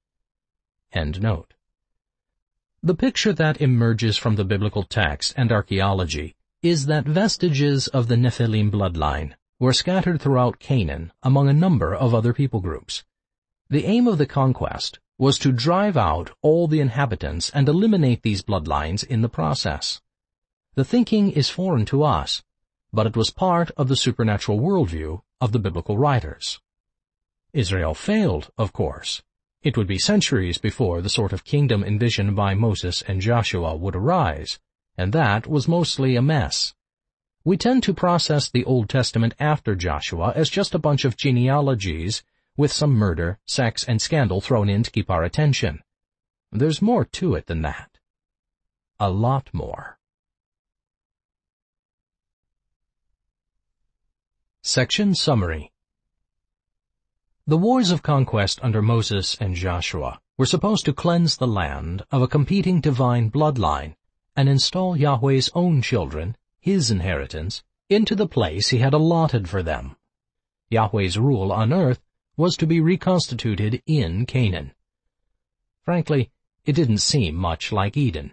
End note. The picture that emerges from the biblical text and archaeology is that vestiges of the Nephilim bloodline were scattered throughout Canaan among a number of other people groups. The aim of the conquest was to drive out all the inhabitants and eliminate these bloodlines in the process. The thinking is foreign to us, but it was part of the supernatural worldview of the biblical writers. Israel failed, of course. It would be centuries before the sort of kingdom envisioned by Moses and Joshua would arise, and that was mostly a mess. We tend to process the Old Testament after Joshua as just a bunch of genealogies with some murder, sex, and scandal thrown in to keep our attention. There's more to it than that. A lot more. Section Summary. The wars of conquest under Moses and Joshua were supposed to cleanse the land of a competing divine bloodline and install Yahweh's own children, his inheritance, into the place he had allotted for them. Yahweh's rule on earth was to be reconstituted in Canaan. Frankly, it didn't seem much like Eden.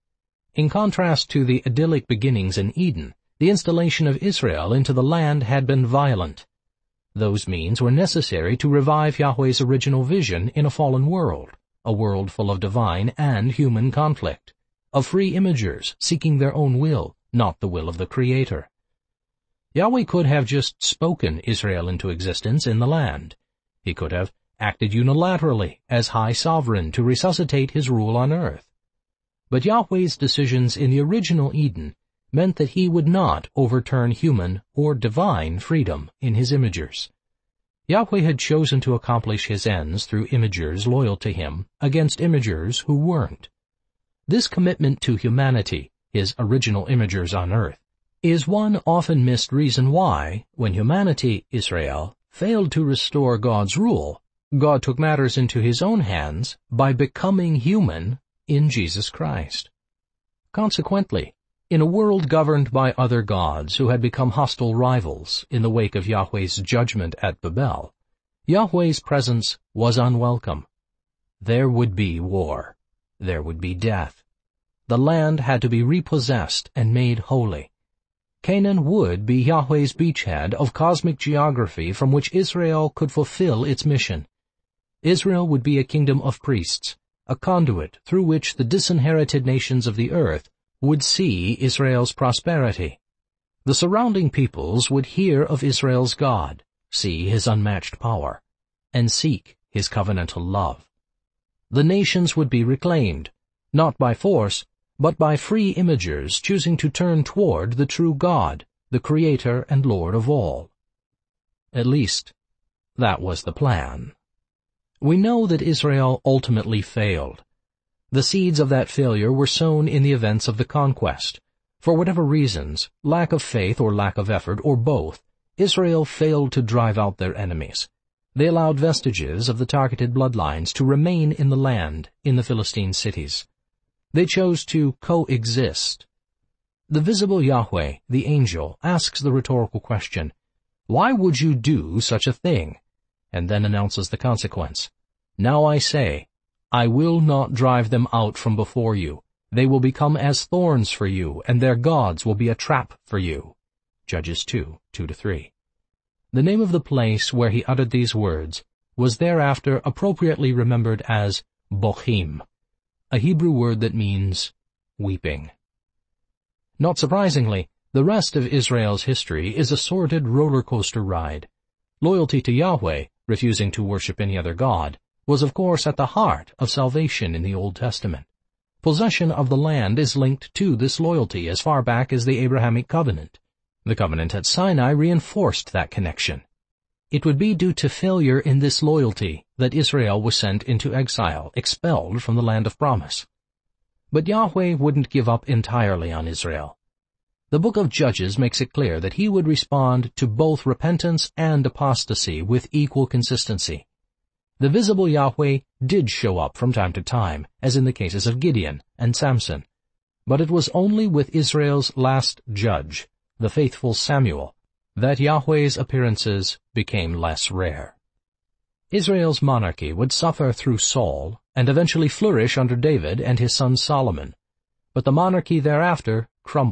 In contrast to the idyllic beginnings in Eden, the installation of Israel into the land had been violent. Those means were necessary to revive Yahweh's original vision in a fallen world, a world full of divine and human conflict, of free imagers seeking their own will, not the will of the Creator. Yahweh could have just spoken Israel into existence in the land. He could have acted unilaterally as high sovereign to resuscitate his rule on earth. But Yahweh's decisions in the original Eden meant that he would not overturn human or divine freedom in his imagers. Yahweh had chosen to accomplish his ends through imagers loyal to him against imagers who weren't. This commitment to humanity, his original imagers on earth, is one often missed reason why, when humanity, Israel, failed to restore God's rule, God took matters into his own hands by becoming human in Jesus Christ. Consequently, in a world governed by other gods who had become hostile rivals in the wake of Yahweh's judgment at Babel, Yahweh's presence was unwelcome. There would be war. There would be death. The land had to be repossessed and made holy. Canaan would be Yahweh's beachhead of cosmic geography from which Israel could fulfill its mission. Israel would be a kingdom of priests, a conduit through which the disinherited nations of the earth would see Israel's prosperity. The surrounding peoples would hear of Israel's God, see his unmatched power, and seek his covenantal love. The nations would be reclaimed, not by force, but by free imagers choosing to turn toward the true God, the Creator and Lord of all. At least, that was the plan. We know that Israel ultimately failed. The seeds of that failure were sown in the events of the conquest. For whatever reasons, lack of faith or lack of effort, or both, Israel failed to drive out their enemies. They allowed vestiges of the targeted bloodlines to remain in the land, in the Philistine cities. They chose to coexist. The visible Yahweh, the angel, asks the rhetorical question, "Why would you do such a thing?" and then announces the consequence. "Now I say, I will not drive them out from before you. They will become as thorns for you, and their gods will be a trap for you." Judges 2, 2-3. The name of the place where he uttered these words was thereafter appropriately remembered as Bochim, a Hebrew word that means weeping. Not surprisingly, the rest of Israel's history is a sordid roller coaster ride. Loyalty to Yahweh, refusing to worship any other god, was of course at the heart of salvation in the Old Testament. Possession of the land is linked to this loyalty as far back as the Abrahamic covenant. The covenant at Sinai reinforced that connection. It would be due to failure in this loyalty that Israel was sent into exile, expelled from the land of promise. But Yahweh wouldn't give up entirely on Israel. The book of Judges makes it clear that he would respond to both repentance and apostasy with equal consistency. The visible Yahweh did show up from time to time, as in the cases of Gideon and Samson. But it was only with Israel's last judge, the faithful Samuel, that Yahweh's appearances became less rare. Israel's monarchy would suffer through Saul and eventually flourish under David and his son Solomon. But the monarchy thereafter crumbled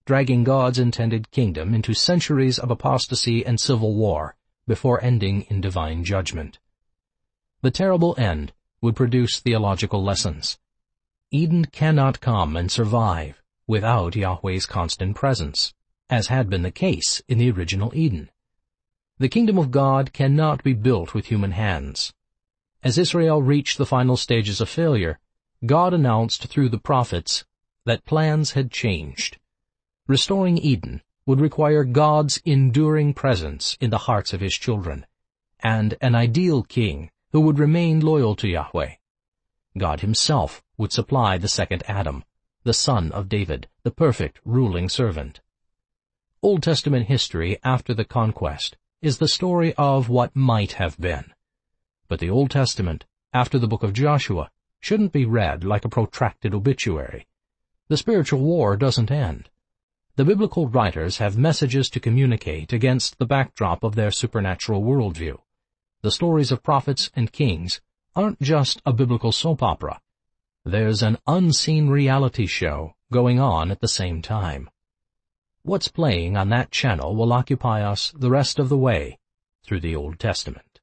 dragging God's intended kingdom into centuries of apostasy and civil war before ending in divine judgment. The terrible end would produce theological lessons. Eden cannot come and survive without Yahweh's constant presence, as had been the case in the original Eden. The kingdom of God cannot be built with human hands. As Israel reached the final stages of failure, God announced through the prophets that plans had changed. Restoring Eden would require God's enduring presence in the hearts of His children, and an ideal king who would remain loyal to Yahweh. God Himself would supply the second Adam, the son of David, the perfect ruling servant. Old Testament history after the conquest is the story of what might have been. But the Old Testament, after the book of Joshua, shouldn't be read like a protracted obituary. The spiritual war doesn't end. The biblical writers have messages to communicate against the backdrop of their supernatural worldview. The stories of prophets and kings aren't just a biblical soap opera. There's an unseen reality show going on at the same time. What's playing on that channel will occupy us the rest of the way through the Old Testament.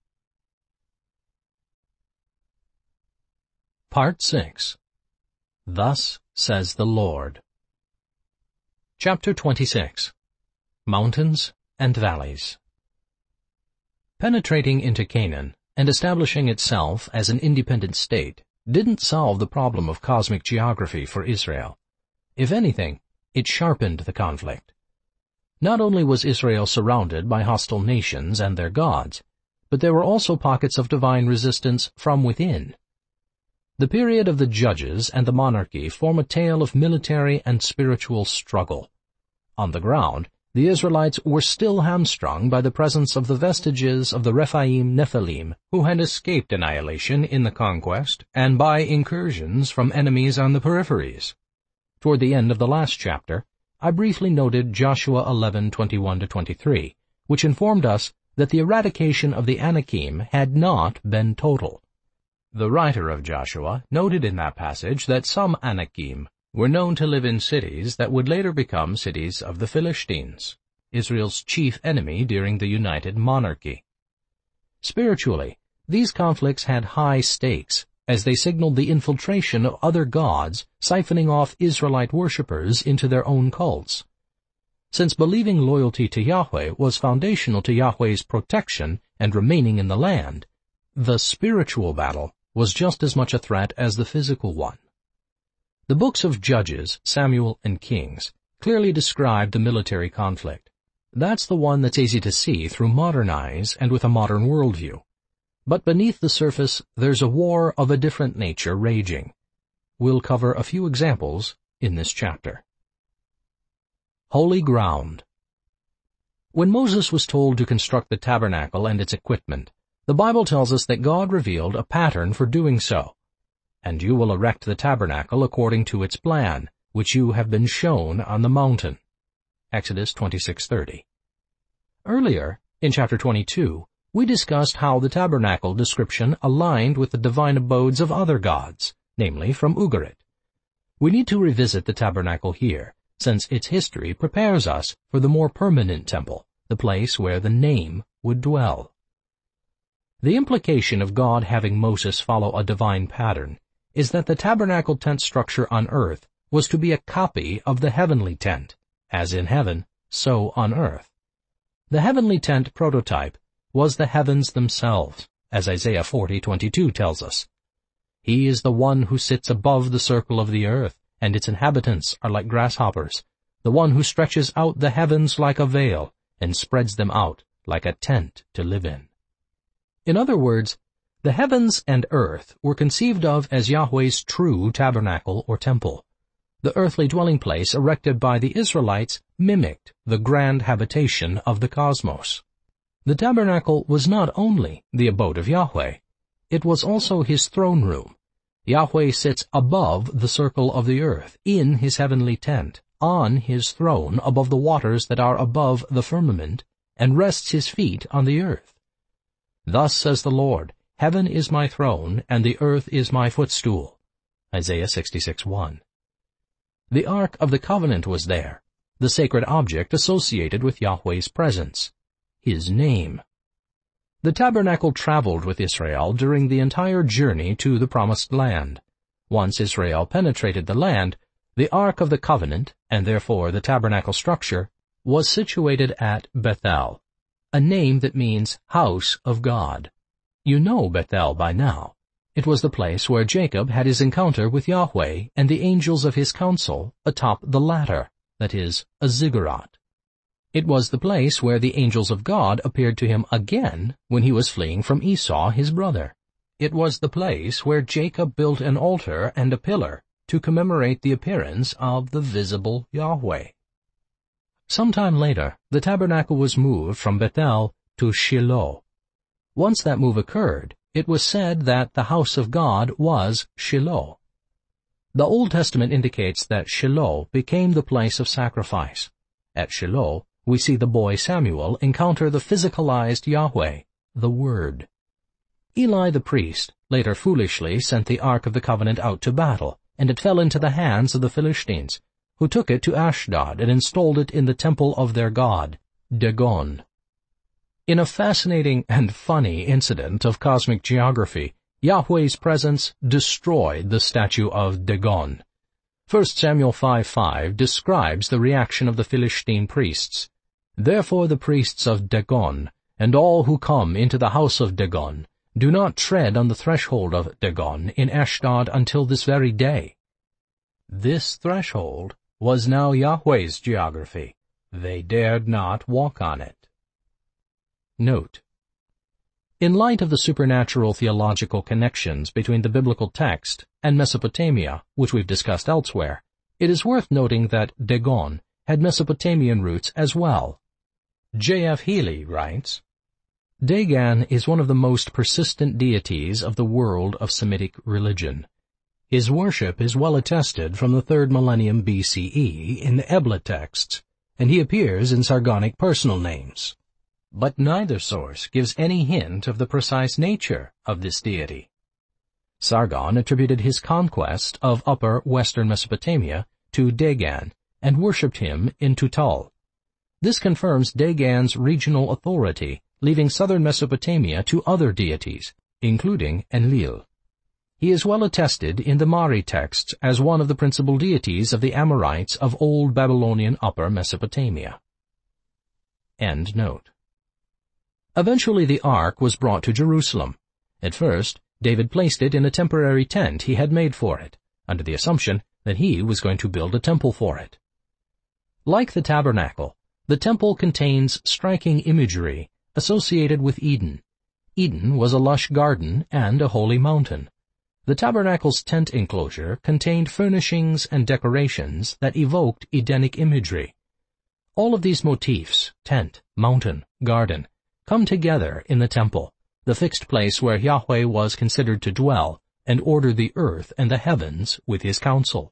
Part 6. Thus says the Lord. Chapter 26. Mountains and Valleys. Penetrating into Canaan and establishing itself as an independent state didn't solve the problem of cosmic geography for Israel. If anything, it sharpened the conflict. Not only was Israel surrounded by hostile nations and their gods, but there were also pockets of divine resistance from within. The period of the judges and the monarchy form a tale of military and spiritual struggle. On the ground, the Israelites were still hamstrung by the presence of the vestiges of the Rephaim Nephilim, who had escaped annihilation in the conquest, and by incursions from enemies on the peripheries. Toward the end of the last chapter, I briefly noted Joshua 11:21-23, which informed us that the eradication of the Anakim had not been total. The writer of Joshua noted in that passage that some Anakim were known to live in cities that would later become cities of the Philistines, Israel's chief enemy during the United Monarchy. Spiritually, these conflicts had high stakes, as they signaled the infiltration of other gods, siphoning off Israelite worshippers into their own cults. Since believing loyalty to Yahweh was foundational to Yahweh's protection and remaining in the land, the spiritual battle was just as much a threat as the physical one. The books of Judges, Samuel, and Kings clearly describe the military conflict. That's the one that's easy to see through modern eyes and with a modern worldview. But beneath the surface, there's a war of a different nature raging. We'll cover a few examples in this chapter. Holy ground. When Moses was told to construct the tabernacle and its equipment, the Bible tells us that God revealed a pattern for doing so. And you will erect the tabernacle according to its plan, which you have been shown on the mountain. Exodus 26:30. Earlier, in chapter 22, we discussed how the tabernacle description aligned with the divine abodes of other gods, namely from Ugarit. We need to revisit the tabernacle here, since its history prepares us for the more permanent temple, the place where the name would dwell. The implication of God having Moses follow a divine pattern is that the tabernacle tent structure on earth was to be a copy of the heavenly tent, as in heaven, so on earth. The heavenly tent prototype was the heavens themselves, as Isaiah 40:22 tells us. He is the one who sits above the circle of the earth, and its inhabitants are like grasshoppers, the one who stretches out the heavens like a veil, and spreads them out like a tent to live in. In other words, the heavens and earth were conceived of as Yahweh's true tabernacle or temple. The earthly dwelling place erected by the Israelites mimicked the grand habitation of the cosmos. The tabernacle was not only the abode of Yahweh, it was also his throne room. Yahweh sits above the circle of the earth, in his heavenly tent, on his throne above the waters that are above the firmament, and rests his feet on the earth. Thus says the Lord, Heaven is my throne, and the earth is my footstool. Isaiah 66:1. The Ark of the Covenant was there, the sacred object associated with Yahweh's presence, His name. The tabernacle traveled with Israel during the entire journey to the Promised Land. Once Israel penetrated the land, the Ark of the Covenant, and therefore the tabernacle structure, was situated at Bethel, a name that means house of God. You know Bethel by now. It was the place where Jacob had his encounter with Yahweh and the angels of his council atop the ladder, that is, a ziggurat. It was the place where the angels of God appeared to him again when he was fleeing from Esau, his brother. It was the place where Jacob built an altar and a pillar to commemorate the appearance of the visible Yahweh. Sometime later, the tabernacle was moved from Bethel to Shiloh. Once that move occurred, it was said that the house of God was Shiloh. The Old Testament indicates that Shiloh became the place of sacrifice. At Shiloh, we see the boy Samuel encounter the physicalized Yahweh, the Word. Eli the priest later foolishly sent the Ark of the Covenant out to battle, and it fell into the hands of the Philistines, who took it to Ashdod and installed it in the temple of their god, Dagon. In a fascinating and funny incident of cosmic geography, Yahweh's presence destroyed the statue of Dagon. 1 Samuel 5:5 describes the reaction of the Philistine priests. Therefore the priests of Dagon, and all who come into the house of Dagon, do not tread on the threshold of Dagon in Ashdod until this very day. This threshold was now Yahweh's geography. They dared not walk on it. Note: in light of the supernatural theological connections between the biblical text and Mesopotamia, which we've discussed elsewhere, it is worth noting that Dagon had Mesopotamian roots as well. J.F. Healy writes, Dagon is one of the most persistent deities of the world of Semitic religion. His worship is well attested from the 3rd millennium BCE in the Ebla texts, and he appears in Sargonic personal names. But neither source gives any hint of the precise nature of this deity. Sargon attributed his conquest of upper western Mesopotamia to Dagon and worshipped him in Tutal. This confirms Dagon's regional authority, leaving southern Mesopotamia to other deities, including Enlil. He is well attested in the Mari texts as one of the principal deities of the Amorites of Old Babylonian Upper Mesopotamia. End note. Eventually the ark was brought to Jerusalem. At first, David placed it in a temporary tent he had made for it, under the assumption that he was going to build a temple for it. Like the tabernacle, the temple contains striking imagery associated with Eden. Eden was a lush garden and a holy mountain. The tabernacle's tent enclosure contained furnishings and decorations that evoked Edenic imagery. All of these motifs, tent, mountain, garden, come together in the temple, the fixed place where Yahweh was considered to dwell and order the earth and the heavens with his counsel.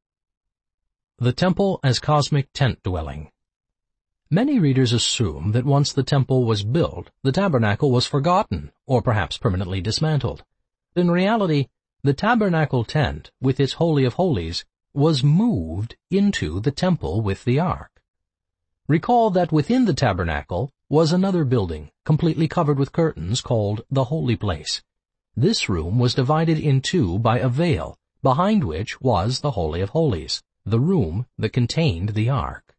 The temple as cosmic tent dwelling. Many readers assume that once the temple was built, the tabernacle was forgotten or perhaps permanently dismantled. In reality, the tabernacle tent, with its Holy of Holies, was moved into the temple with the ark. Recall that within the tabernacle was another building, completely covered with curtains, called the Holy Place. This room was divided in two by a veil, behind which was the Holy of Holies, the room that contained the ark.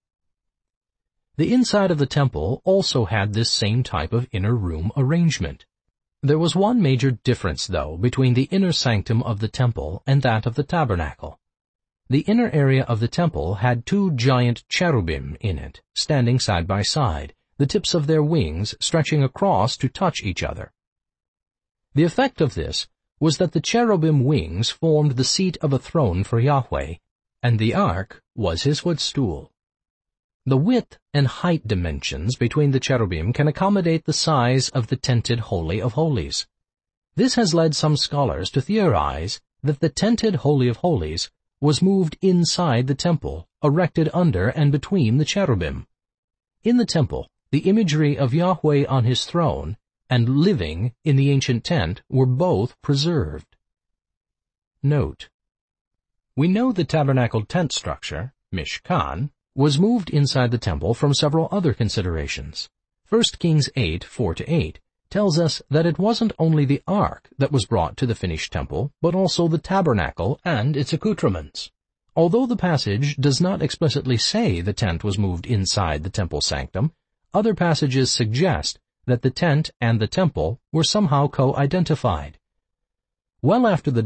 The inside of the temple also had this same type of inner room arrangement. There was one major difference, though, between the inner sanctum of the temple and that of the tabernacle. The inner area of the temple had two giant cherubim in it, standing side by side, the tips of their wings stretching across to touch each other. The effect of this was that the cherubim wings formed the seat of a throne for Yahweh, and the ark was his footstool. The width and height dimensions between the cherubim can accommodate the size of the tented Holy of Holies. This has led some scholars to theorize that the tented Holy of Holies was moved inside the temple, erected under and between the cherubim. In the temple, the imagery of Yahweh on his throne and living in the ancient tent were both preserved. Note: we know the tabernacle tent structure, Mishkan, was moved inside the temple from several other considerations. 1 Kings 8:4-8 tells us that it wasn't only the ark that was brought to the finished temple, but also the tabernacle and its accoutrements. Although the passage does not explicitly say the tent was moved inside the temple sanctum, other passages suggest that the tent and the temple were somehow co-identified. Well after the